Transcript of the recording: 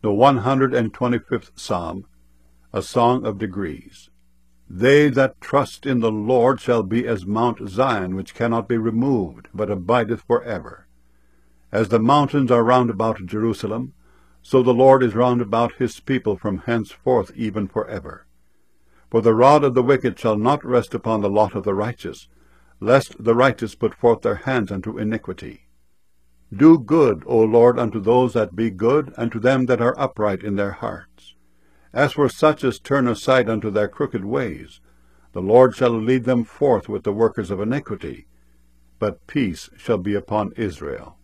The 125th Psalm, a song of degrees. They that trust in the Lord shall be as Mount Zion, which cannot be removed, but abideth for ever. As the mountains are round about Jerusalem, so the Lord is round about his people from henceforth even for ever. For the rod of the wicked shall not rest upon the lot of the righteous, lest the righteous put forth their hands unto iniquity. Do good, O Lord, unto those that be good, and to them that are upright in their hearts. As for such as turn aside unto their crooked ways, the Lord shall lead them forth with the workers of iniquity, but peace shall be upon Israel.